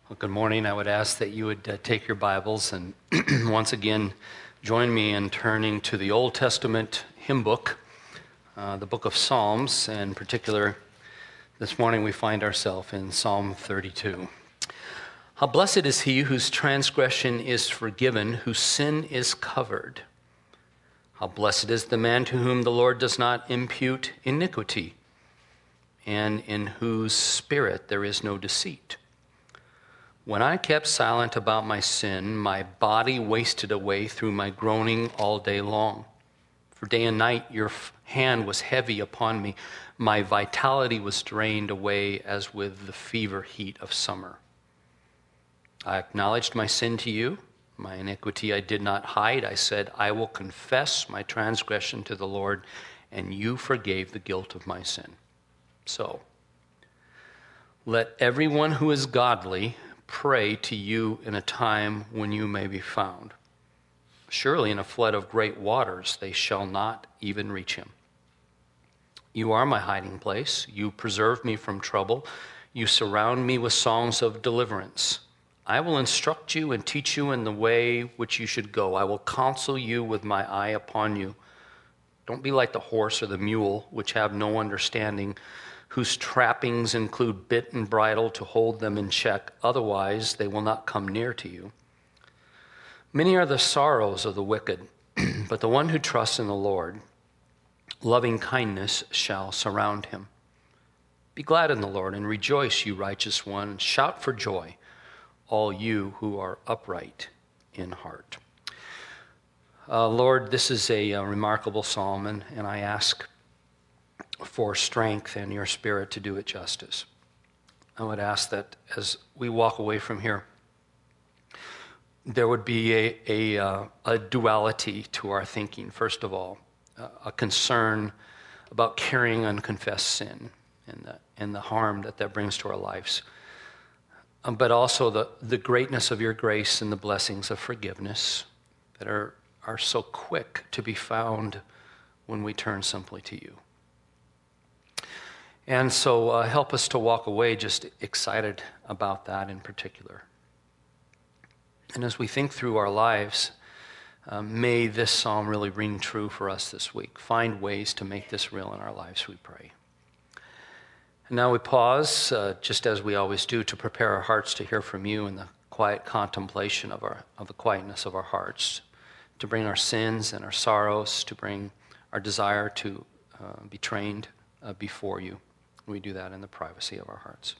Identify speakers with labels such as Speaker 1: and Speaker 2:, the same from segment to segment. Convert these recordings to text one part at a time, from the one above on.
Speaker 1: Well, good morning. I would ask that you would take your Bibles and once again join me in turning to the Old Testament hymn book, the book of Psalms. In particular, this morning we find ourselves in Psalm 32. How blessed is he whose transgression is forgiven, whose sin is covered. How blessed is the man to whom the Lord does not impute iniquity, and in whose spirit there is no deceit. When I kept silent about my sin, my body wasted away through my groaning all day long. For day and night your hand was heavy upon me. My vitality was drained away as with the fever heat of summer. I acknowledged my sin to you. My iniquity I did not hide. I said, I will confess my transgression to the Lord, and you forgave the guilt of my sin. So, let everyone who is godly pray to you in a time when you may be found. Surely in a flood of great waters they shall not even reach him. You are my hiding place. You preserve me from trouble. You surround me with songs of deliverance. I will instruct you and teach you in the way which you should go. I will counsel you with my eye upon you. Don't be like the horse or the mule, which have no understanding, whose trappings include bit and bridle to hold them in check. Otherwise, they will not come near to you. Many are the sorrows of the wicked, but the one who trusts in the Lord, loving kindness shall surround him. Be glad in the Lord and rejoice, you righteous one. Shout for joy, all you who are upright in heart. Lord, this is a remarkable psalm, and I ask for strength and your spirit to do it justice. I would ask that as we walk away from here, there would be a duality to our thinking. First of all, a concern about carrying unconfessed sin and the harm that brings to our lives. But also the greatness of your grace and the blessings of forgiveness that are so quick to be found when we turn simply to you. And so help us to walk away just excited about that in particular. And as we think through our lives, may this psalm really ring true for us this week. Find ways to make this real in our lives, we pray. And now we pause, just as we always do, to prepare our hearts to hear from you in the quiet contemplation of the quietness of our hearts, to bring our sins and our sorrows, to bring our desire to be trained before you. We do that in the privacy of our hearts.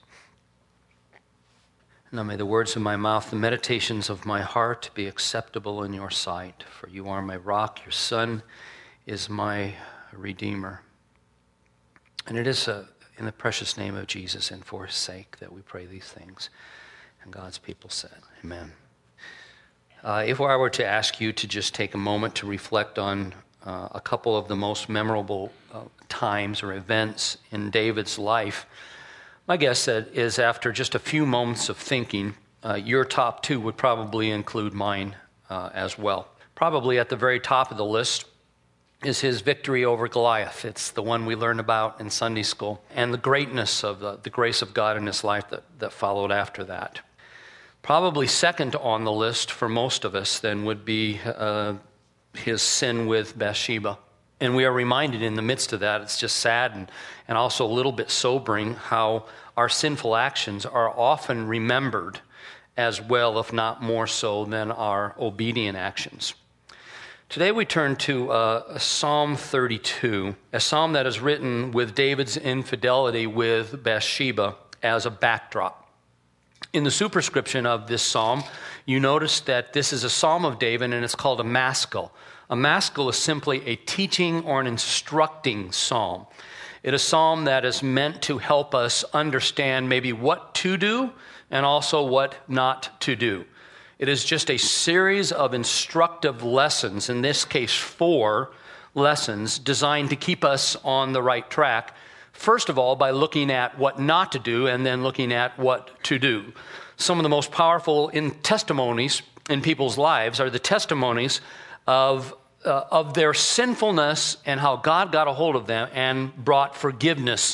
Speaker 1: Now may the words of my mouth, the meditations of my heart be acceptable in your sight, for you are my rock, your Son is my Redeemer. And it is in the precious name of Jesus and for his sake that we pray these things. And God's people said, amen. If I were to ask you to just take a moment to reflect on a couple of the most memorable times or events in David's life, my guess is after just a few moments of thinking, your top two would probably include mine as well. Probably at the very top of the list is his victory over Goliath. It's the one we learned about in Sunday school, and the greatness of the grace of God in his life that followed after that. Probably second on the list for most of us then would be his sin with Bathsheba. And we are reminded in the midst of that, it's just sad and also a little bit sobering how our sinful actions are often remembered as well, if not more so, than our obedient actions. Today we turn to Psalm 32, a psalm that is written with David's infidelity with Bathsheba as a backdrop. In the superscription of this psalm, you notice that this is a psalm of David, and it's called a maskil. A maskil is simply a teaching or an instructing psalm. It is a psalm that is meant to help us understand maybe what to do and also what not to do. It is just a series of instructive lessons, in this case 4 lessons, designed to keep us on the right track. First of all, by looking at what not to do and then looking at what to do. Some of the most powerful testimonies in people's lives are the testimonies of their sinfulness and how God got a hold of them and brought forgiveness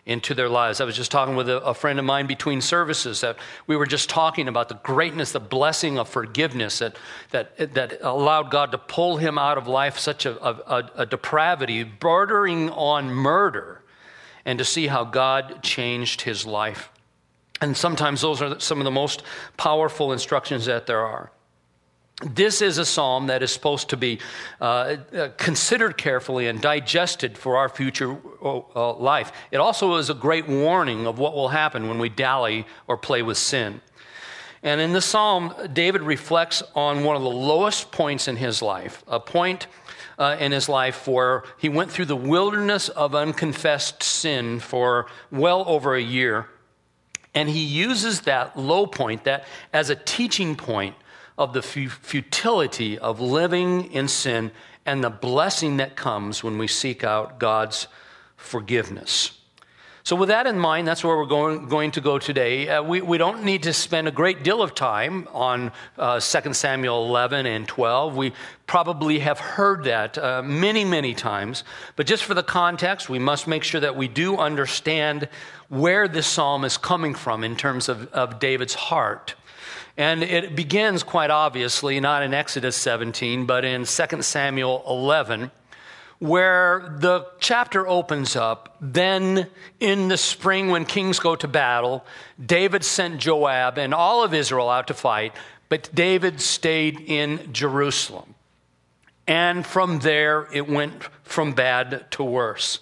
Speaker 1: into their lives. I was just talking with a friend of mine between services that we were just talking about the greatness, the blessing of forgiveness that allowed God to pull him out of life, such a depravity, bordering on murder, and to see how God changed his life. And sometimes those are some of the most powerful instructions that there are. This is a psalm that is supposed to be considered carefully and digested for our future life. It also is a great warning of what will happen when we dally or play with sin. And in the psalm, David reflects on one of the lowest points in his life, a point in his life where he went through the wilderness of unconfessed sin for well over a year. And he uses that low point that as a teaching point of the futility of living in sin and the blessing that comes when we seek out God's forgiveness. So with that in mind, that's where we're going to go today. We don't need to spend a great deal of time on 2 Samuel 11 and 12. We probably have heard that many, many times. But just for the context, we must make sure that we do understand where this psalm is coming from in terms of David's heart. And it begins quite obviously, not in Exodus 17, but in 2 Samuel 11, where the chapter opens up. Then in the spring when kings go to battle, David sent Joab and all of Israel out to fight, but David stayed in Jerusalem. And from there, it went from bad to worse.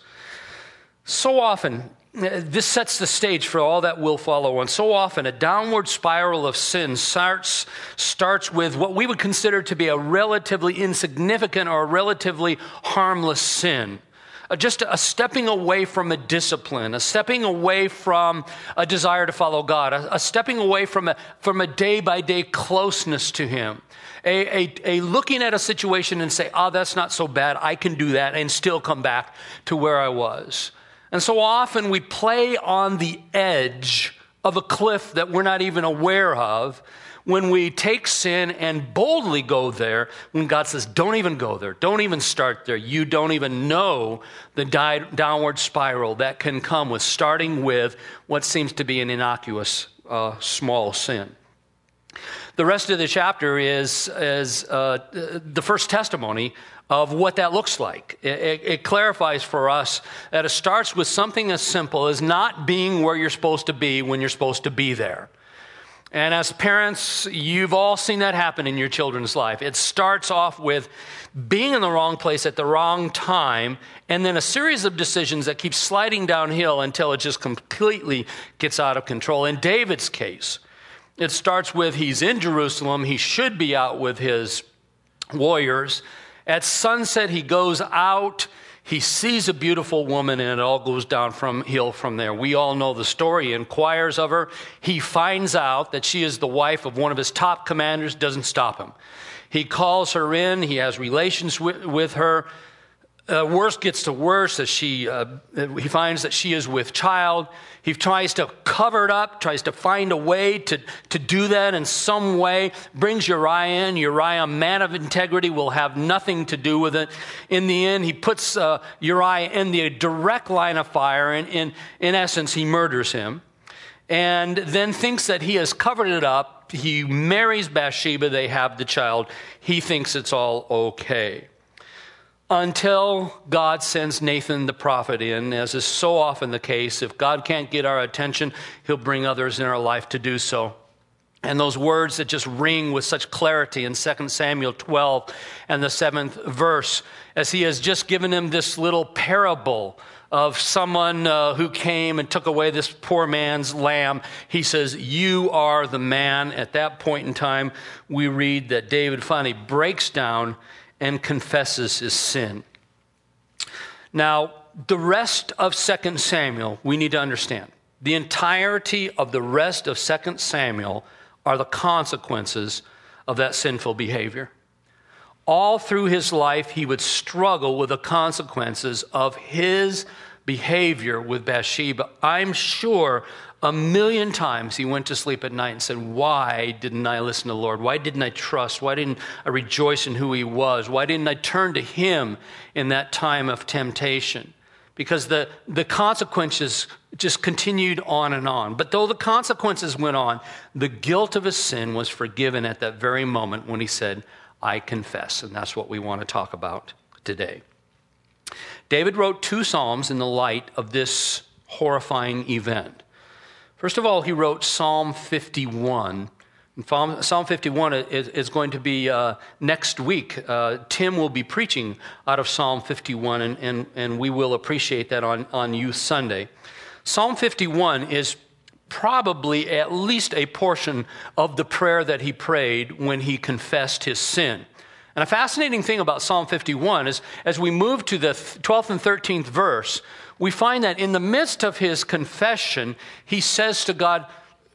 Speaker 1: So often, this sets the stage for all that will follow. And so often, a downward spiral of sin starts with what we would consider to be a relatively insignificant or a relatively harmless sin. Just a stepping away from a discipline, a stepping away from a desire to follow God, a stepping away from a day-by-day closeness to Him. A looking at a situation and say, that's not so bad, I can do that, and still come back to where I was. And so often we play on the edge of a cliff that we're not even aware of when we take sin and boldly go there, when God says, don't even go there, don't even start there. You don't even know the downward spiral that can come with starting with what seems to be an innocuous small sin. The rest of the chapter is the first testimony of what that looks like. It clarifies for us that it starts with something as simple as not being where you're supposed to be when you're supposed to be there. And as parents, you've all seen that happen in your children's life. It starts off with being in the wrong place at the wrong time, and then a series of decisions that keep sliding downhill until it just completely gets out of control. In David's case, it starts with he's in Jerusalem. He should be out with his warriors. At sunset, he goes out. He sees a beautiful woman, and it all goes downhill from there. We all know the story. He inquires of her. He finds out that she is the wife of one of his top commanders. Doesn't stop him. He calls her in. He has relations with her. Worse gets to worse as he finds that she is with child. He tries to cover it up, tries to find a way to do that in some way, brings Uriah in. Uriah, a man of integrity, will have nothing to do with it. In the end, he puts Uriah in the direct line of fire, and in essence, he murders him. And then thinks that he has covered it up. He marries Bathsheba. They have the child. He thinks it's all okay. Until God sends Nathan the prophet in, as is so often the case. If God can't get our attention, He'll bring others in our life to do so. And those words that just ring with such clarity in 2 Samuel 12 and the 7th verse, as he has just given him this little parable of someone who came and took away this poor man's lamb. He says, "You are the man." At that point in time, we read that David finally breaks down and confesses his sin. Now, the rest of 2 Samuel, we need to understand. The entirety of the rest of 2 Samuel are the consequences of that sinful behavior. All through his life, he would struggle with the consequences of his behavior with Bathsheba. I'm sure 1,000,000 times he went to sleep at night and said, why didn't I listen to the Lord? Why didn't I trust? Why didn't I rejoice in who He was? Why didn't I turn to Him in that time of temptation? because the consequences just continued on and on. But though the consequences went on, the guilt of his sin was forgiven at that very moment when he said, I confess. And that's what we want to talk about today. David wrote 2 psalms in the light of this horrifying event. First of all, he wrote Psalm 51. And Psalm 51 is going to be next week. Tim will be preaching out of Psalm 51, and we will appreciate that on Youth Sunday. Psalm 51 is probably at least a portion of the prayer that he prayed when he confessed his sin. And a fascinating thing about Psalm 51 is as we move to the 12th and 13th verse, we find that in the midst of his confession, he says to God,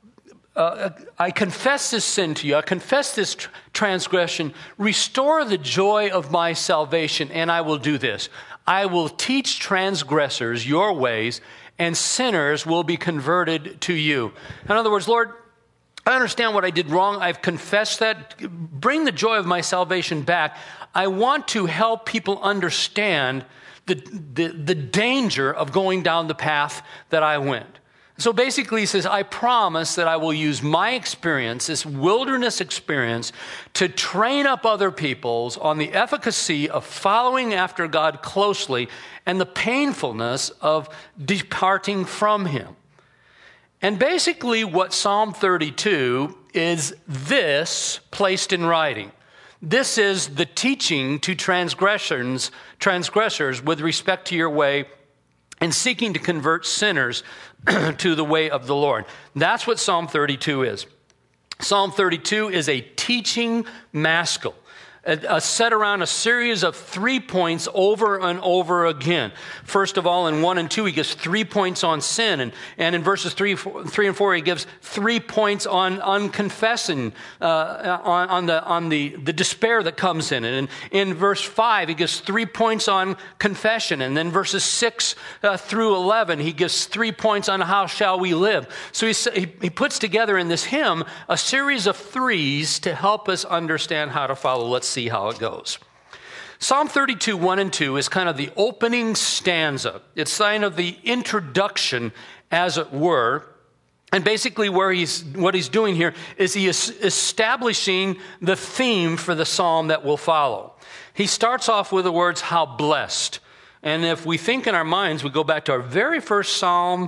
Speaker 1: I confess this sin to you. I confess this transgression. Restore the joy of my salvation, and I will do this. I will teach transgressors your ways, and sinners will be converted to you. In other words, Lord, I understand what I did wrong. I've confessed that. Bring the joy of my salvation back. I want to help people understand the danger of going down the path that I went. So basically he says, I promise that I will use my experience, this wilderness experience, to train up other peoples on the efficacy of following after God closely and the painfulness of departing from him. And basically what Psalm 32 is this placed in writing. This is the teaching to transgressors with respect to your way and seeking to convert sinners to the way of the Lord. That's what Psalm 32 is. Psalm 32 is a teaching maskil, set around a series of 3 points over and over again. First of all, in 1 and 2, he gives 3 points on sin. And in verses 3 and 4, he gives 3 points on confessing, on the despair that comes in it. And in verse 5, he gives 3 points on confession. And then verses 6 through 11, he gives 3 points on how shall we live. So he puts together in this hymn a series of threes to help us understand how to follow. Let's see how it goes. Psalm 32, 1 and 2 is kind of the opening stanza. It's kind of the introduction, as it were. And basically what he's doing here is he is establishing the theme for the psalm that will follow. He starts off with the words, how blessed. And if we think in our minds, we go back to our very first psalm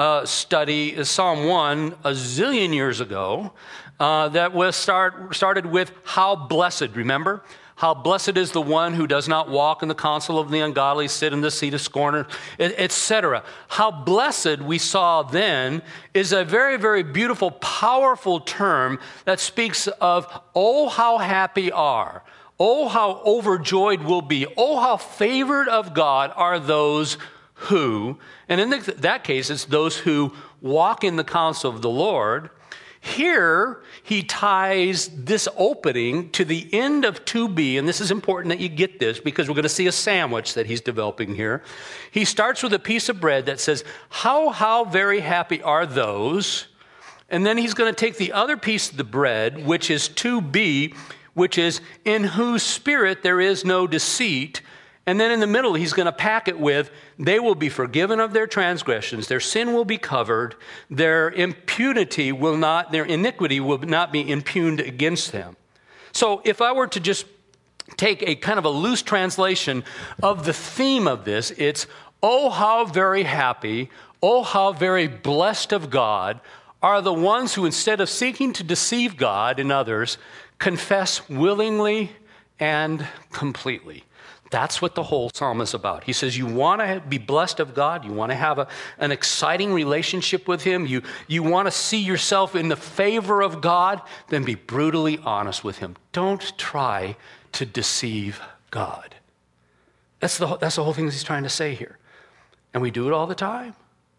Speaker 1: study, Psalm 1, a zillion years ago, that was started with how blessed, remember? How blessed is the one who does not walk in the counsel of the ungodly, sit in the seat of scorners, etc. How blessed we saw then is a very, very beautiful, powerful term that speaks of, oh, how happy are. Oh, how overjoyed we'll be. Oh, how favored of God are those who, and in that case, it's those who walk in the counsel of the Lord. Here, he ties this opening to the end of 2b, and this is important that you get this because we're going to see a sandwich that he's developing here. He starts with a piece of bread that says, how very happy are those, and then he's going to take the other piece of the bread, which is 2b, which is in whose spirit there is no deceit. And then in the middle, he's going to pack it with, they will be forgiven of their transgressions, their sin will be covered, their iniquity will not be impugned against them. So if I were to just take a kind of a loose translation of the theme of this, it's, oh, how very happy, oh, how very blessed of God are the ones who, instead of seeking to deceive God and others, confess willingly and completely. That's what the whole psalm is about. He says you want to be blessed of God. You want to have an exciting relationship with him. You want to see yourself in the favor of God. Then be brutally honest with him. Don't try to deceive God. That's the whole thing he's trying to say here. And we do it all the time.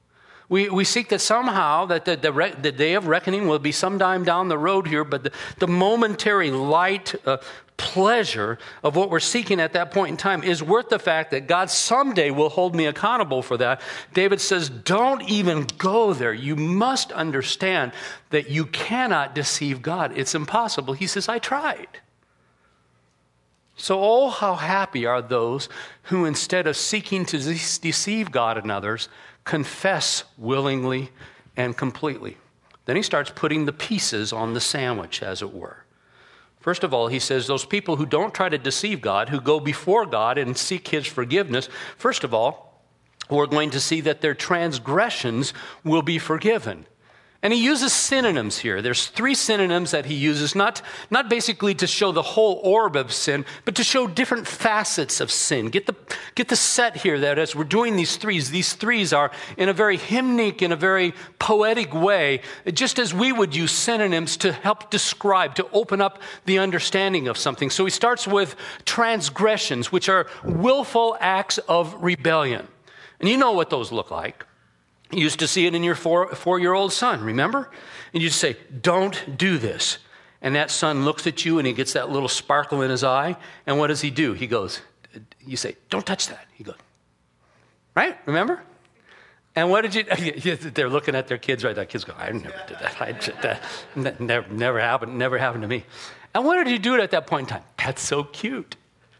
Speaker 1: We seek that somehow that the day of reckoning will be sometime down the road here, but the momentary light pleasure of what we're seeking at that point in time is worth the fact that God someday will hold me accountable for that. David says, don't even go there. You must understand that you cannot deceive God. It's impossible. He says, I tried. So, oh, how happy are those who, instead of seeking to deceive God and others, confess willingly and completely. Then he starts putting the pieces on the sandwich, as it were. First of all, he says those people who don't try to deceive God, who go before God and seek his forgiveness, first of all, we're going to see that their transgressions will be forgiven. And he uses synonyms here. There's 3 synonyms that he uses, not basically to show the whole orb of sin, but to show different facets of sin. Get the set here that as we're doing these threes are in a very hymnic, in a very poetic way, just as we would use synonyms to help describe, to open up the understanding of something. So he starts with transgressions, which are willful acts of rebellion. And you know what those look like. You used to see it in your four-year-old son, remember? And you'd say, don't do this. And that son looks at you and he gets that little sparkle in his eye. And what does he do? He goes, you say, don't touch that. He goes, right? Remember? And what did you, they're looking at their kids, right? That kid's going, I never did that. I did that. Never happened to me. And what did you do at that point in time? That's so cute.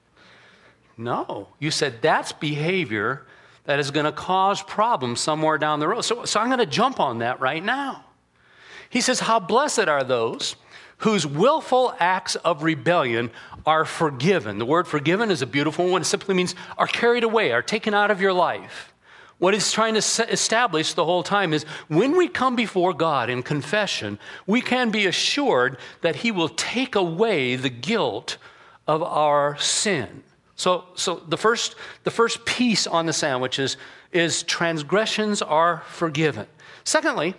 Speaker 1: No, you said that's behavior that is going to cause problems somewhere down the road. So I'm going to jump on that right now. He says, how blessed are those whose willful acts of rebellion are forgiven. The word forgiven is a beautiful one. It simply means are carried away, are taken out of your life. What he's trying to establish the whole time is when we come before God in confession, we can be assured that he will take away the guilt of our sin. So the first piece on the sandwich is transgressions are forgiven. Secondly,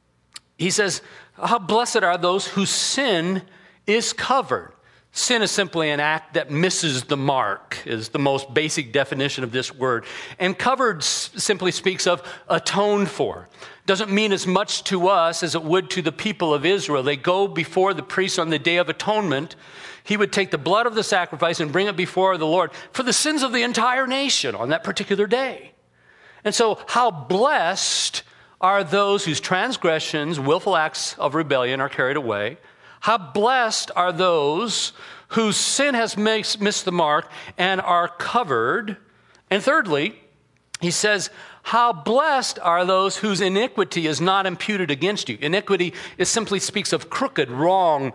Speaker 1: he says, how blessed are those whose sin is covered. Sin is simply an act that misses the mark, is the most basic definition of this word. And covered simply speaks of atoned for. Doesn't mean as much to us as it would to the people of Israel. They go before the priest on the Day of Atonement. He would take the blood of the sacrifice and bring it before the Lord for the sins of the entire nation on that particular day. And so how blessed are those whose transgressions, willful acts of rebellion are carried away. How blessed are those whose sin has missed the mark and are covered. And thirdly, he says, how blessed are those whose iniquity is not imputed against you. Iniquity simply speaks of crooked, wrong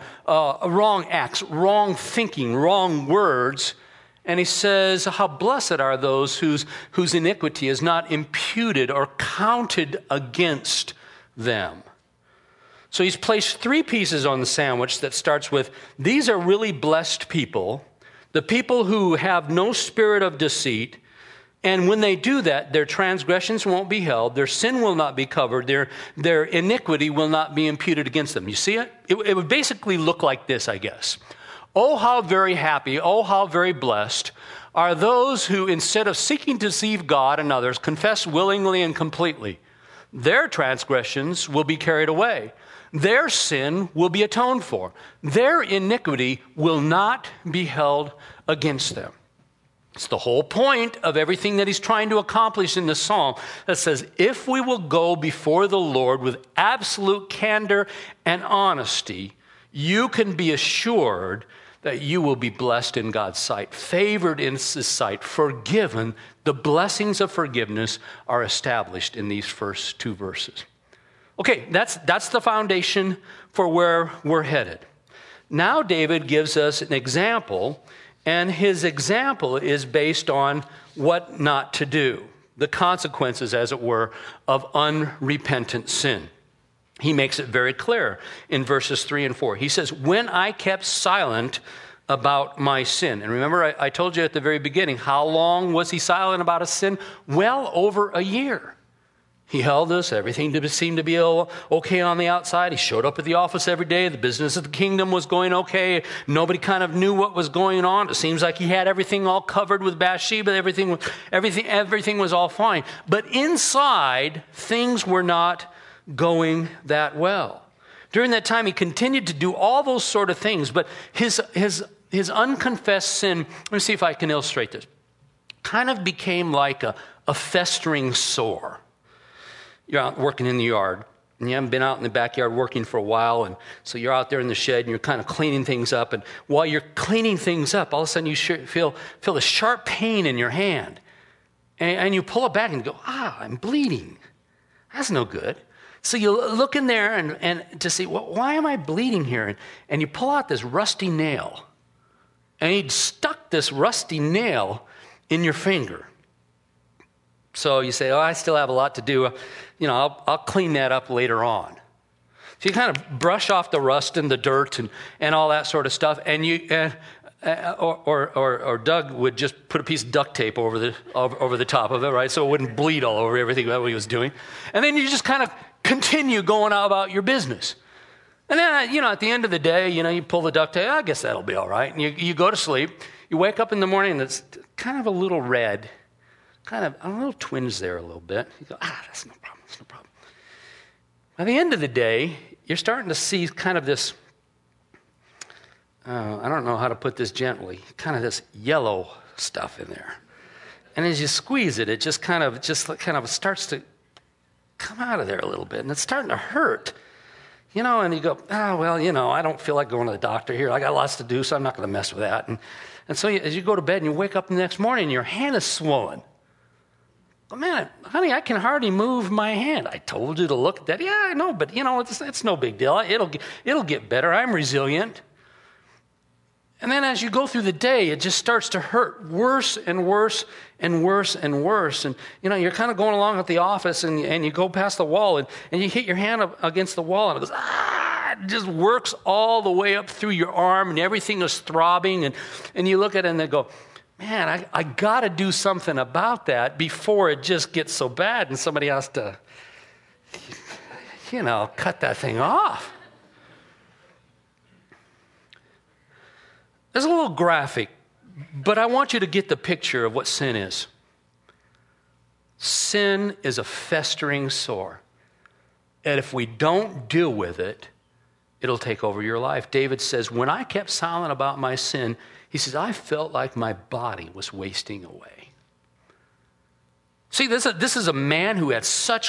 Speaker 1: acts, wrong thinking, wrong words. And he says, how blessed are those whose iniquity is not imputed or counted against them. So he's placed 3 pieces on the sandwich that starts with, these are really blessed people, the people who have no spirit of deceit, and when they do that, their transgressions won't be held, their sin will not be covered, their iniquity will not be imputed against them. You see it? It would basically look like this, I guess. Oh, how very happy, oh, how very blessed are those who, instead of seeking to deceive God and others, confess willingly and completely. Their transgressions will be carried away. Their sin will be atoned for. Their iniquity will not be held against them. It's the whole point of everything that he's trying to accomplish in the psalm that says, if we will go before the Lord with absolute candor and honesty, you can be assured that you will be blessed in God's sight, favored in his sight, forgiven. The blessings of forgiveness are established in these first 2 verses. Okay, that's the foundation for where we're headed. Now David gives us an example, and his example is based on what not to do, the consequences, as it were, of unrepentant sin. He makes it very clear in verses 3 and 4. He says, when I kept silent about my sin. And remember, I told you at the very beginning, how long was he silent about his sin? Well over a year. He held us. Everything seemed to be okay on the outside. He showed up at the office every day. The business of the kingdom was going okay. Nobody kind of knew what was going on. It seems like he had everything all covered with Bathsheba. Everything was all fine. But inside, things were not going that well. During that time, he continued to do all those sort of things. But his unconfessed sin, let me see if I can illustrate this, kind of became like a festering sore. You're out working in the yard, and you haven't been out in the backyard working for a while, and so you're out there in the shed and you're kind of cleaning things up, and while you're cleaning things up, all of a sudden you feel a sharp pain in your hand, and you pull it back and go, I'm bleeding. That's no good. So you look in there and to see, well, why am I bleeding here? And you pull out this rusty nail, and he'd stuck this rusty nail in your finger. So you say, I still have a lot to do. I'll clean that up later on. So you kind of brush off the rust and the dirt and all that sort of stuff. And or Doug would just put a piece of duct tape over the top of it, right? So it wouldn't bleed all over everything that he was doing. And then you just kind of continue going out about your business. And then, at the end of the day, you pull the duct tape. I guess that'll be all right. And you go to sleep. You wake up in the morning and it's kind of a little red. Kind of a little twinge there a little bit. You go, that's no problem. By the end of the day, you're starting to see kind of this, I don't know how to put this gently, kind of this yellow stuff in there. And as you squeeze it, it just kind of starts to come out of there a little bit. And it's starting to hurt. And you go, I don't feel like going to the doctor here. I got lots to do, so I'm not going to mess with that. And so as you go to bed and you wake up the next morning, and your hand is swollen. Oh, man, honey, I can hardly move my hand. I told you to look at that. Yeah, I know, but, it's no big deal. It'll get better. I'm resilient. And then as you go through the day, it just starts to hurt worse and worse and worse and worse. And, you're kind of going along at the office, and you go past the wall, and you hit your hand up against the wall, and it goes, it just works all the way up through your arm, and everything is throbbing. And you look at it, and they go, man, I got to do something about that before it just gets so bad and somebody has to, cut that thing off. It's a little graphic, but I want you to get the picture of what sin is. Sin is a festering sore. And if we don't deal with it, it'll take over your life. David says, when I kept silent about my sin, he says, I felt like my body was wasting away. See, this is a man who had such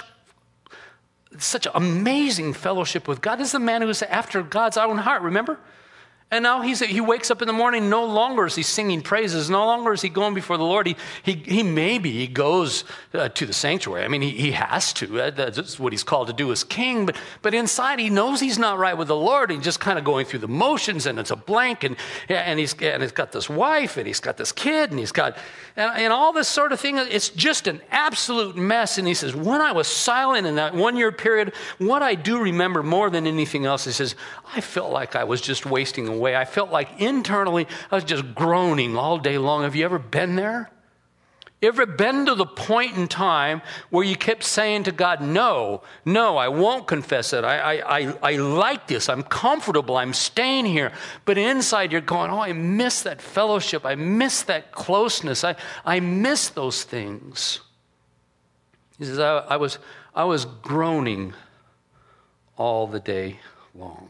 Speaker 1: amazing fellowship with God. This is a man who was after God's own heart, remember? And now he wakes up in the morning, no longer is he singing praises, no longer is he going before the Lord. He goes to the sanctuary. I mean, he has to. That's what he's called to do as king. But inside, he knows he's not right with the Lord. He's just kind of going through the motions, and it's a blank. And he's got this wife, and he's got this kid, and he's got and all this sort of thing. It's just an absolute mess. And he says, when I was silent in that 1 year period, what I do remember more than anything else, he says, I felt like I was just wasting away. I felt like internally I was just groaning all day long. Have you ever been there? You ever been to the point in time where you kept saying to God, no, I won't confess it. I like this. I'm comfortable. I'm staying here. But inside you're going, I miss that fellowship. I miss that closeness. I miss those things. He says, I was groaning all the day long.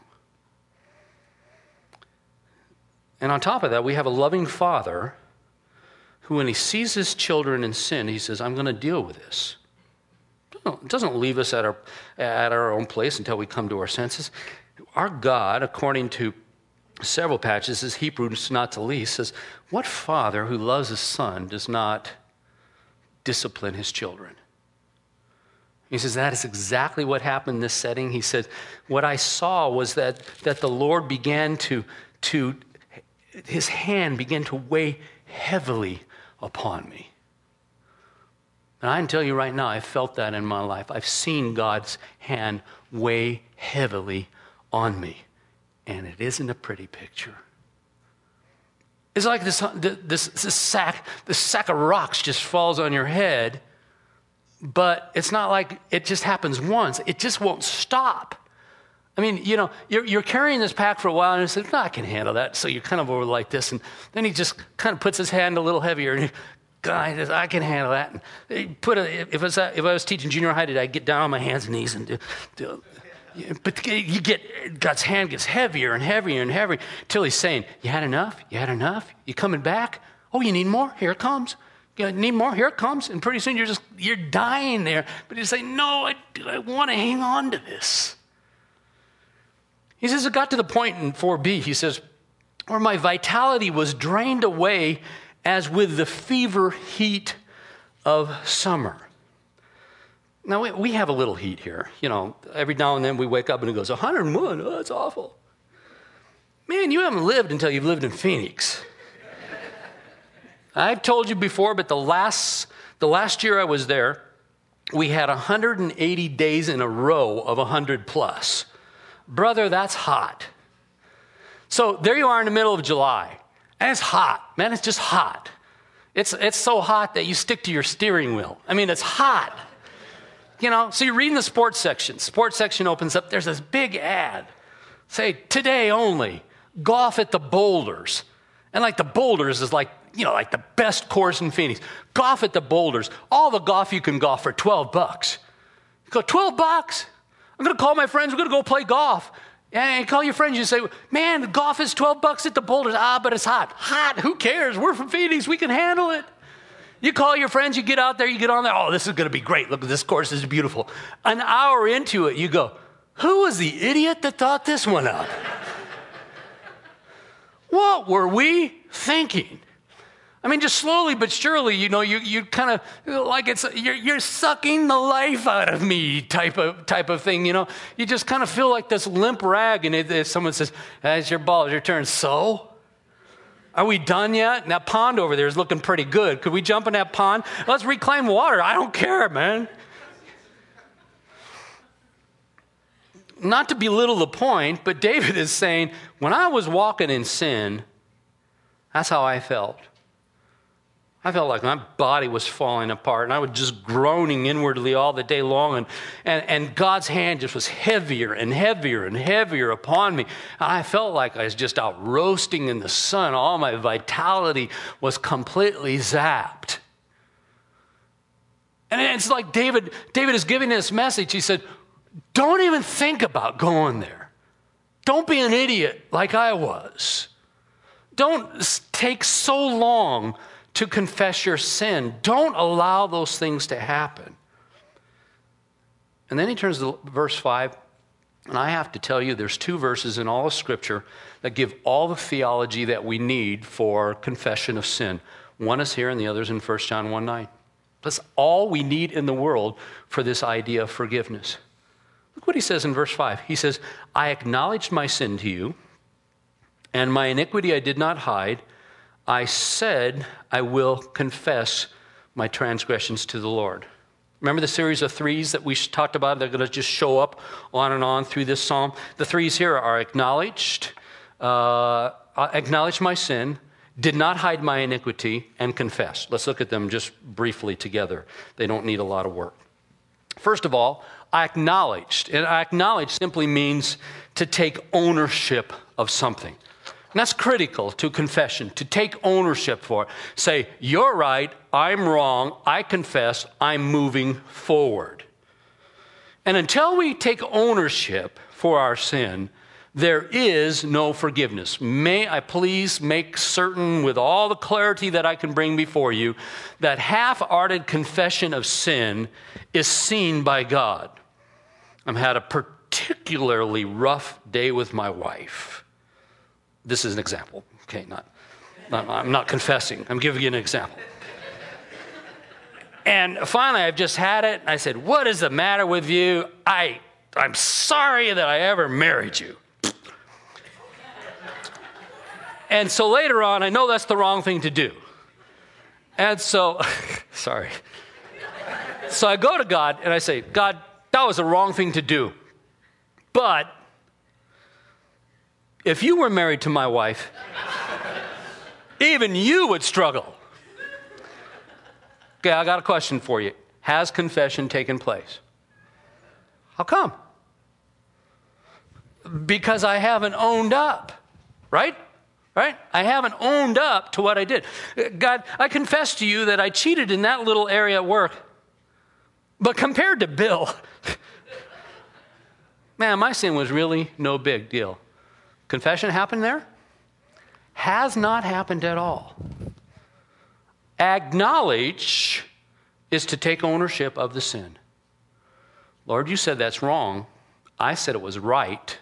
Speaker 1: And on top of that, we have a loving Father who, when he sees his children in sin, he says, I'm going to deal with this. It doesn't leave us at our own place until we come to our senses. Our God, according to several passages, Hebrews not the least, says, what father who loves his son does not discipline his children? He says, that is exactly what happened in this setting. He said, what I saw was that the Lord began to his hand began to weigh heavily upon me. And I can tell you right now, I felt that in my life. I've seen God's hand weigh heavily on me. And it isn't a pretty picture. It's like this sack of rocks just falls on your head, but it's not like it just happens once. It just won't stop. I mean, you're carrying this pack for a while, and you say, no, I can handle that. So you're kind of over like this, and then he just kind of puts his hand a little heavier, and God, I can handle that. And if I was teaching junior high, did I get down on my hands and knees and do but God's hand gets heavier and heavier and heavier till he's saying, you had enough? You had enough? You coming back? Oh, you need more? Here it comes. You need more? Here it comes. And pretty soon you're dying there. But you say, no, I want to hang on to this. He says it got to the point in 4b, he says, where my vitality was drained away as with the fever heat of summer. Now, we have a little heat here. You know, every now and then we wake up and it goes, 101, oh, that's awful. Man, you haven't lived until you've lived in Phoenix. I've told you before, but the last year I was there, we had 180 days in a row of 100 plus. Brother, that's hot. So there you are in the middle of July, and it's hot. Man, it's just hot. It's so hot that you stick to your steering wheel. I mean, it's hot. You know, so you're reading the sports section. Sports section opens up. There's this big ad. Say, today only, golf at the Boulders. And like the Boulders is like, you know, like the best course in Phoenix. Golf at the Boulders. All the golf you can golf for $12. You go, $12? I'm going to call my friends. We're going to go play golf. And call your friends. You say, man, golf is $12 at the Boulders. But it's hot. Hot? Who cares? We're from Phoenix. We can handle it. You call your friends. You get out there. You get on there. Oh, this is going to be great. Look, this course is beautiful. An hour into it, you go, who was the idiot that thought this one up? What were we thinking? I mean, just slowly but surely, you know, you kind of like you're sucking the life out of me type of thing, you know. You just kind of feel like this limp rag, and if someone says, "It's your ball, it's your turn." So, are we done yet? And that pond over there is looking pretty good. Could we jump in that pond? Let's reclaim water. I don't care, man. Not to belittle the point, but David is saying, when I was walking in sin, that's how I felt. I felt like my body was falling apart, and I was just groaning inwardly all the day long, and God's hand just was heavier and heavier and heavier upon me. And I felt like I was just out roasting in the sun. All my vitality was completely zapped. And it's like David is giving this message. He said, don't even think about going there. Don't be an idiot like I was. Don't take so long to confess your sin. Don't allow those things to happen. And then he turns to verse 5, and I have to tell you, there's 2 verses in all of Scripture that give all the theology that we need for confession of sin. One is here, and the other is in 1 John 1:9. That's all we need in the world for this idea of forgiveness. Look what he says in verse 5. He says, I acknowledged my sin to you, and my iniquity I did not hide. I said, I will confess my transgressions to the Lord. Remember the series of 3s that we talked about? They're going to just show up on and on through this psalm. The 3s here are acknowledged, acknowledged my sin, did not hide my iniquity, and confessed. Let's look at them just briefly together. They don't need a lot of work. First of all, I acknowledged. And I acknowledge simply means to take ownership of something. And that's critical to confession, to take ownership for it. Say, you're right, I'm wrong, I confess, I'm moving forward. And until we take ownership for our sin, there is no forgiveness. May I please make certain with all the clarity that I can bring before you that half-hearted confession of sin is seen by God. I've had a particularly rough day with my wife. This is an example. Okay, I'm not confessing. I'm giving you an example. And finally, I've just had it. I said, what is the matter with you? I'm sorry that I ever married you. And so later on, I know that's the wrong thing to do. And so, sorry. So I go to God and I say, God, that was the wrong thing to do. But if you were married to my wife, even you would struggle. Okay, I got a question for you. Has confession taken place? How come? Because I haven't owned up, right? Right? I haven't owned up to what I did. God, I confess to you that I cheated in that little area at work. But compared to Bill, man, my sin was really no big deal. Confession happened there? Has not happened at all. Acknowledge is to take ownership of the sin. Lord, you said that's wrong. I said it was right.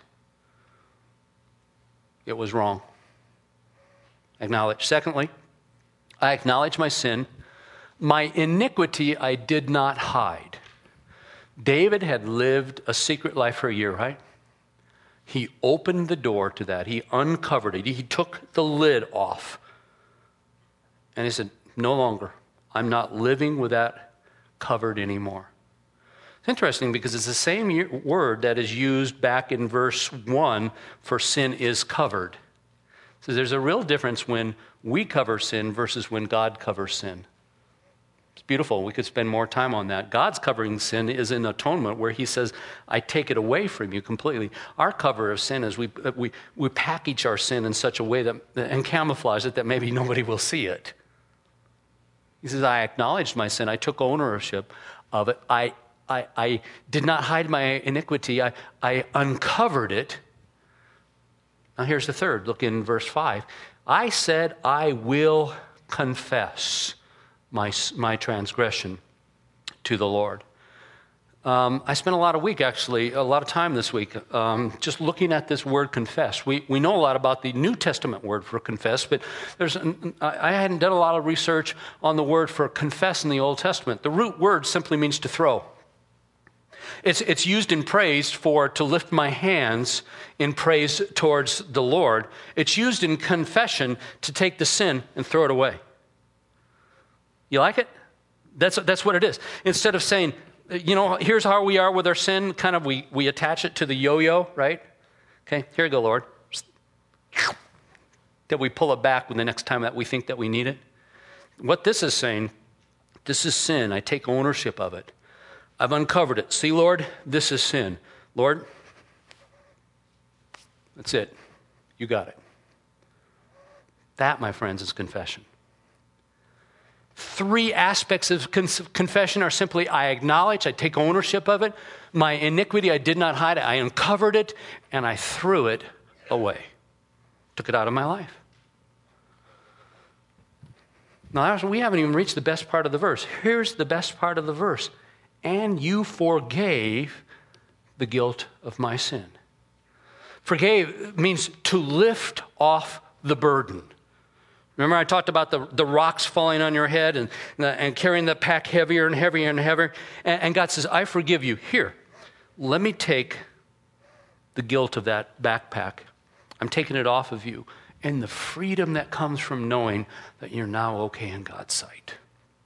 Speaker 1: It was wrong. Acknowledge. Secondly, I acknowledge my sin. My iniquity I did not hide. David had lived a secret life for a year, right? He opened the door to that. He uncovered it. He took the lid off. And he said, no longer. I'm not living with that covered anymore. It's interesting because it's the same word that is used back in verse 1 for sin is covered. So there's a real difference when we cover sin versus when God covers sin. It's beautiful. We could spend more time on that. God's covering sin is in atonement where he says, I take it away from you completely. Our cover of sin is we package our sin in such a way that and camouflage it that maybe nobody will see it. He says, I acknowledged my sin. I took ownership of it. I did not hide my iniquity. I uncovered it. Now here's the third. Look in verse 5. I said, I will confess my transgression to the Lord. I spent a lot of time this week just looking at this word confess. We know a lot about the New Testament word for confess, but I hadn't done a lot of research on the word for confess in the Old Testament. The root word simply means to throw. It's used in praise for to lift my hands in praise towards the Lord. It's used in confession to take the sin and throw it away. You like it? That's what it is. Instead of saying, here's how we are with our sin, kind of we attach it to the yo-yo, right? Okay, here you go, Lord. That we pull it back when the next time that we think that we need it. What this is saying, this is sin. I take ownership of it. I've uncovered it. See, Lord, this is sin. Lord, that's it. You got it. That, my friends, is confession. 3 aspects of confession are simply, I acknowledge, I take ownership of it. My iniquity, I did not hide it. I uncovered it, and I threw it away. Took it out of my life. Now, we haven't even reached the best part of the verse. Here's the best part of the verse. And you forgave the guilt of my sin. Forgave means to lift off the burden. Remember I talked about the rocks falling on your head and carrying the pack heavier and heavier and heavier. And God says, I forgive you. Here, let me take the guilt of that backpack. I'm taking it off of you. And the freedom that comes from knowing that you're now okay in God's sight.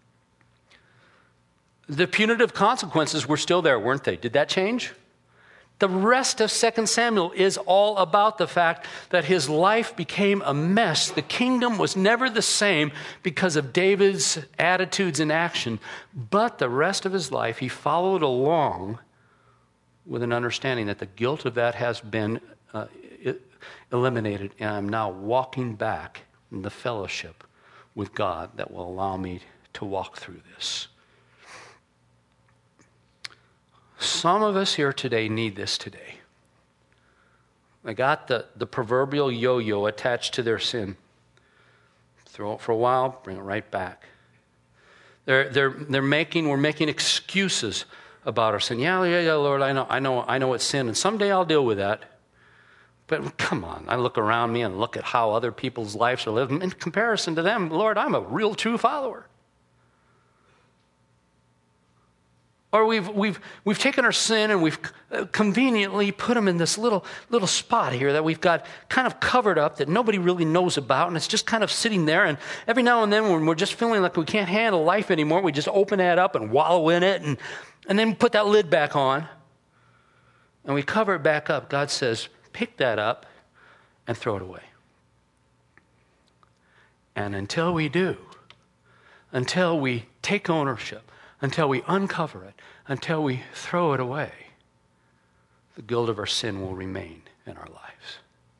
Speaker 1: The punitive consequences were still there, weren't they? Did that change? The rest of 2 Samuel is all about the fact that his life became a mess. The kingdom was never the same because of David's attitudes and action. But the rest of his life, he followed along with an understanding that the guilt of that has been eliminated. And I'm now walking back in the fellowship with God that will allow me to walk through this. Some of us here today need this today. They got the proverbial yo-yo attached to their sin. Throw it for a while, bring it right back. We're making excuses about our sin. Yeah, Lord, I know it's sin, and someday I'll deal with that. But come on, I look around me and look at how other people's lives are living. In comparison to them, Lord, I'm a real true follower. Or we've taken our sin and we've conveniently put them in this little spot here that we've got kind of covered up that nobody really knows about, and it's just kind of sitting there. And every now and then when we're just feeling like we can't handle life anymore, we just open that up and wallow in it and then put that lid back on. And we cover it back up. God says, pick that up and throw it away. And until we do, until we take ownership, until we uncover it, until we throw it away, the guilt of our sin will remain in our lives.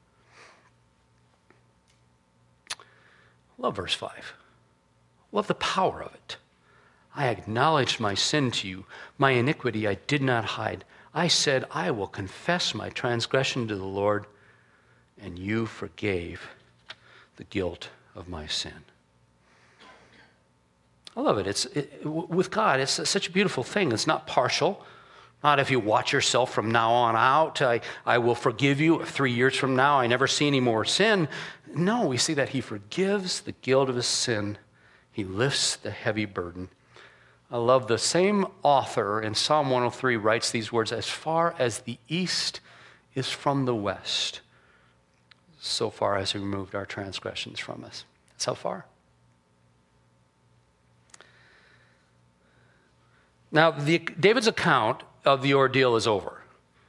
Speaker 1: Love verse 5. Love the power of it. I acknowledged my sin to you. My iniquity I did not hide. I said, I will confess my transgression to the Lord, and you forgave the guilt of my sin. I love it. With God, it's such a beautiful thing. It's not partial. Not if you watch yourself from now on out, I will forgive you. 3 years from now, I never see any more sin. No, we see that he forgives the guilt of his sin. He lifts the heavy burden. I love the same author in Psalm 103 writes these words, as far as the east is from the west, so far as he removed our transgressions from us. That's how far. Now, David's account of the ordeal is over.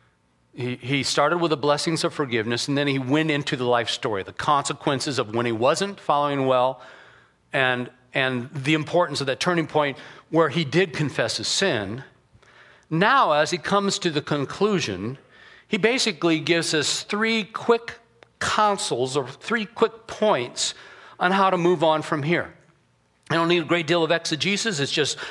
Speaker 1: He started with the blessings of forgiveness, and then he went into the life story, the consequences of when he wasn't following well, and the importance of that turning point where he did confess his sin. Now, as he comes to the conclusion, he basically gives us 3 quick counsels or 3 quick points on how to move on from here. I don't need a great deal of exegesis. It's just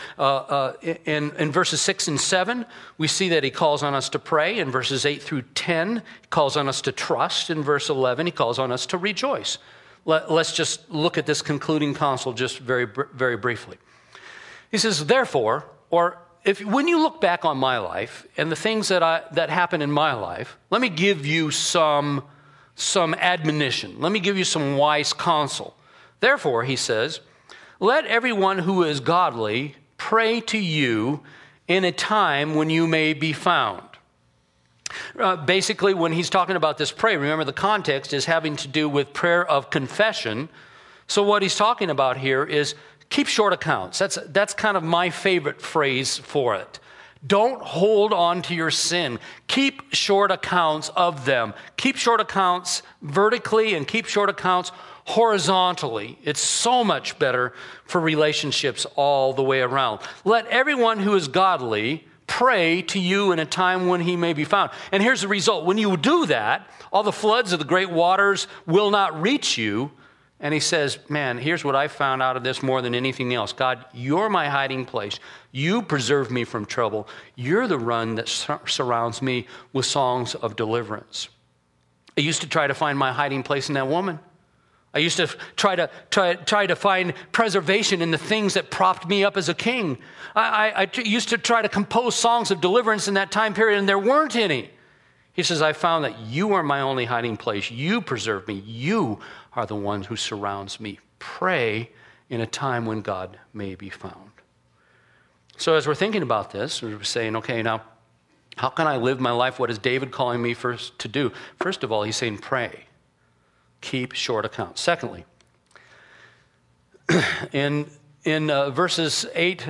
Speaker 1: in verses 6 and 7, we see that he calls on us to pray. In verses 8 through 10, he calls on us to trust. In verse 11, he calls on us to rejoice. Let's just look at this concluding counsel just very, very briefly. He says, therefore, or when you look back on my life and the things that happen in my life, let me give you some admonition. Let me give you some wise counsel. Therefore, he says, let everyone who is godly pray to you in a time when you may be found. Basically, when he's talking about this prayer, remember the context is having to do with prayer of confession. So what he's talking about here is keep short accounts. That's kind of my favorite phrase for it. Don't hold on to your sin. Keep short accounts of them. Keep short accounts vertically and keep short accounts horizontally. It's so much better for relationships all the way around. Let everyone who is godly pray to you in a time when he may be found. And here's the result. When you do that, all the floods of the great waters will not reach you. And he says, man, here's what I found out of this more than anything else. God, you're my hiding place. You preserve me from trouble. You're the one that surrounds me with songs of deliverance. I used to try to find my hiding place in that woman. I used to try to find preservation in the things that propped me up as a king. I used to try to compose songs of deliverance in that time period, and there weren't any. He says, I found that you are my only hiding place. You preserve me. You are the one who surrounds me. Pray in a time when God may be found. So as we're thinking about this, we're saying, okay, now, how can I live my life? What is David calling me first to do? First of all, he's saying pray. Keep short accounts. Secondly, in verses 8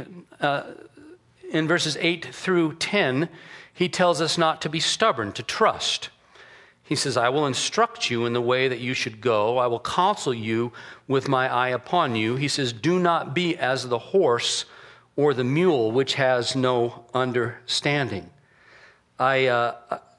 Speaker 1: through 10, he tells us not to be stubborn, to trust. He says, I will instruct you in the way that you should go. I will counsel you with my eye upon you. He says, do not be as the horse or the mule, which has no understanding. I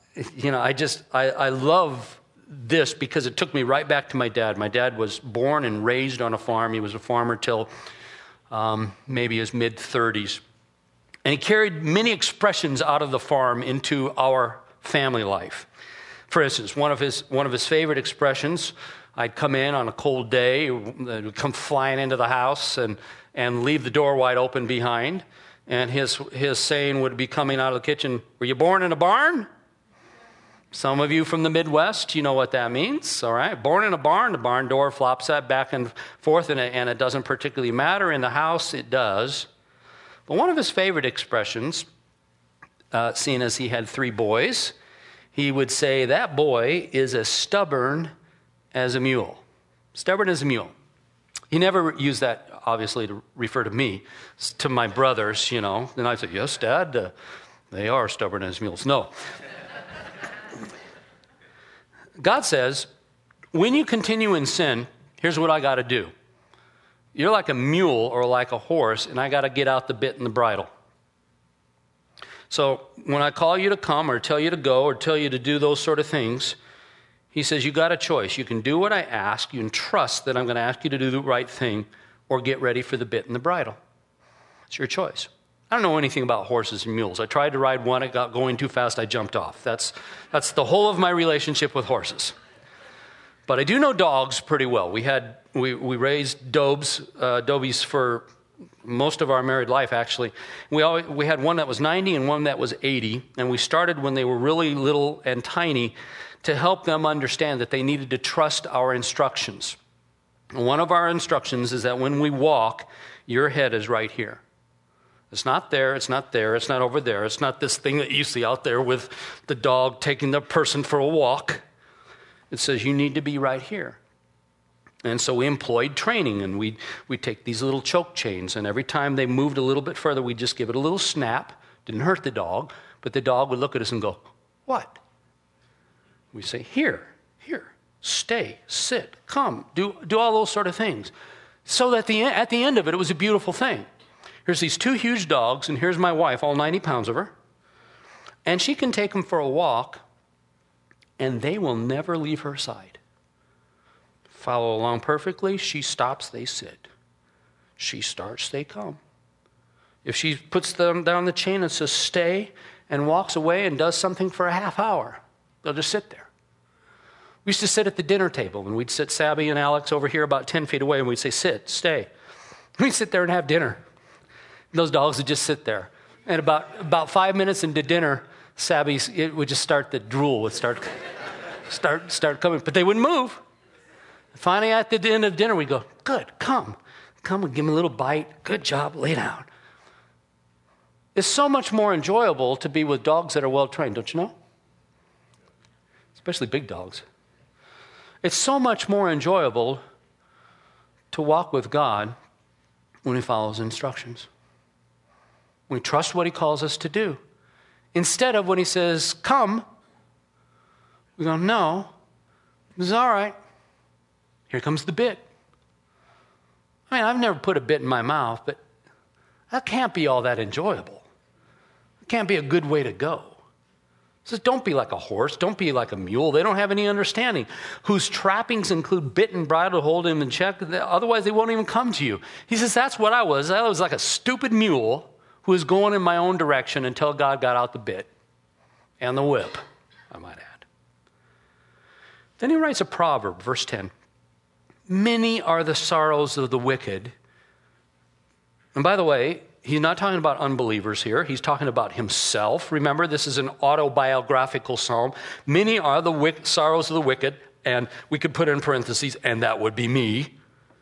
Speaker 1: love this because it took me right back to my dad. My dad was born and raised on a farm. He was a farmer till maybe his mid-30s. And he carried many expressions out of the farm into our family life. For instance, one of his favorite expressions, I'd come in on a cold day, would come flying into the house and leave the door wide open behind. And his saying would be coming out of the kitchen, were you born in a barn? Some of you from the Midwest, you know what that means, all right? Born in a barn, the barn door flops that back and forth, and it doesn't particularly matter. In the house, it does. But one of his favorite expressions, seeing as he had 3 boys, he would say, that boy is as stubborn as a mule. Stubborn as a mule. He never used that, obviously, to refer to me, to my brothers, you know. And I'd say, yes, Dad, they are stubborn as mules. No. God says, when you continue in sin, here's what I got to do. You're like a mule or like a horse, and I got to get out the bit and the bridle. So when I call you to come or tell you to go or tell you to do those sort of things, he says, you got a choice. You can do what I ask. You can trust that I'm going to ask you to do the right thing or get ready for the bit and the bridle. It's your choice. I don't know anything about horses and mules. I tried to ride one. It got going too fast. I jumped off. That's the whole of my relationship with horses. But I do know dogs pretty well. We raised Dobies for most of our married life, actually. We had one that was 90 and one that was 80, and we started when they were really little and tiny to help them understand that they needed to trust our instructions. And one of our instructions is that when we walk, your head is right here. It's not there, it's not there, it's not over there. It's not this thing that you see out there with the dog taking the person for a walk. It says you need to be right here. And so we employed training, and we'd take these little choke chains, and every time they moved a little bit further, we'd just give it a little snap. Didn't hurt the dog, but the dog would look at us and go, "What?" We say, here, stay, sit, come, do all those sort of things. So that at the end of it, it was a beautiful thing. Here's these two huge dogs, and here's my wife, all 90 pounds of her, and she can take them for a walk, and they will never leave her side. Follow along perfectly. She stops, they sit. She starts, they come. If she puts them down the chain and says stay and walks away and does something for a half hour, they'll just sit there. We used to sit at the dinner table, and we'd sit Sabby and Alex over here about 10 feet away, and we'd say sit, stay. We'd sit there and have dinner. Those dogs would just sit there. And about 5 minutes into dinner, it would just start, the drool would start coming, but they wouldn't move. Finally, at the end of dinner, we go, good, come and give me a little bite. Good job, lay down. It's so much more enjoyable to be with dogs that are well-trained, don't you know? Especially big dogs. It's so much more enjoyable to walk with God when we follow His instructions. When we trust what He calls us to do. Instead of when He says, come, we go, no, this is all right. Here comes the bit. I mean, I've never put a bit in my mouth, but that can't be all that enjoyable. It can't be a good way to go. It says, don't be like a horse. Don't be like a mule. They don't have any understanding. Whose trappings include bit and bridle to hold him in check. Otherwise, they won't even come to you. He says, that's what I was. I was like a stupid mule who was going in my own direction until God got out the bit and the whip, I might add. Then he writes a proverb, verse 10. Many are the sorrows of the wicked. And by the way, he's not talking about unbelievers here. He's talking about himself. Remember, this is an autobiographical psalm. Many are the sorrows of the wicked, and we could put in parentheses, and that would be me.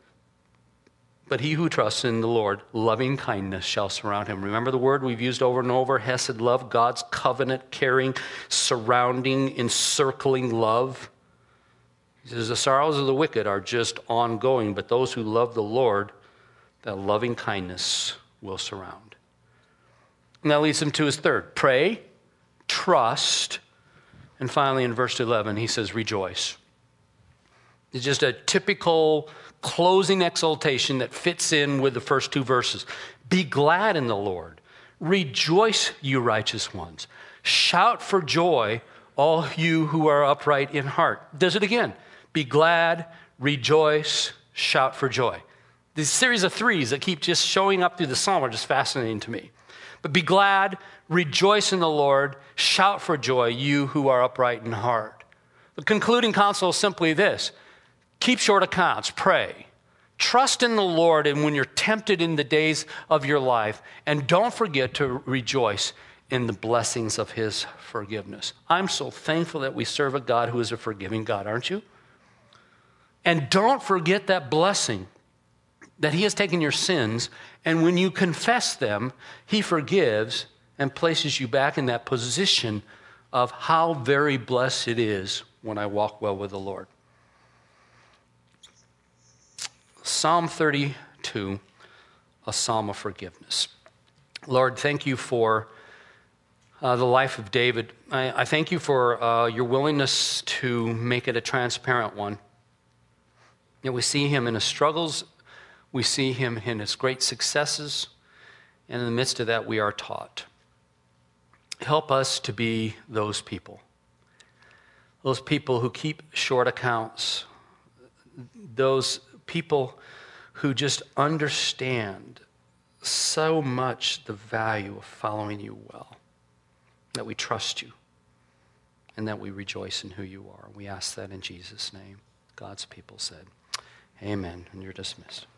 Speaker 1: But he who trusts in the Lord, loving kindness shall surround him. Remember the word we've used over and over, hesed love, God's covenant, caring, surrounding, encircling love. He says the sorrows of the wicked are just ongoing, but those who love the Lord, that loving kindness will surround. And that leads him to his third. Pray, trust, and finally in verse 11 he says rejoice. It's just a typical closing exaltation that fits in with the first two verses. Be glad in the Lord. Rejoice, you righteous ones. Shout for joy, all you who are upright in heart. Does it again. Be glad, rejoice, shout for joy. These series of threes that keep just showing up through the psalm are just fascinating to me. But be glad, rejoice in the Lord, shout for joy, you who are upright in heart. The concluding counsel is simply this. Keep short accounts, pray. Trust in the Lord and when you're tempted in the days of your life. And don't forget to rejoice in the blessings of His forgiveness. I'm so thankful that we serve a God who is a forgiving God, aren't you? And don't forget that blessing that He has taken your sins, and when you confess them, He forgives and places you back in that position of how very blessed it is when I walk well with the Lord. Psalm 32, a psalm of forgiveness. Lord, thank you for the life of David. I thank you for your willingness to make it a transparent one. You know, we see him in his struggles, we see him in his great successes, and in the midst of that we are taught. Help us to be those people who keep short accounts, those people who just understand so much the value of following you well, that we trust you and that we rejoice in who you are. We ask that in Jesus' name. God's people said, amen, and you're dismissed.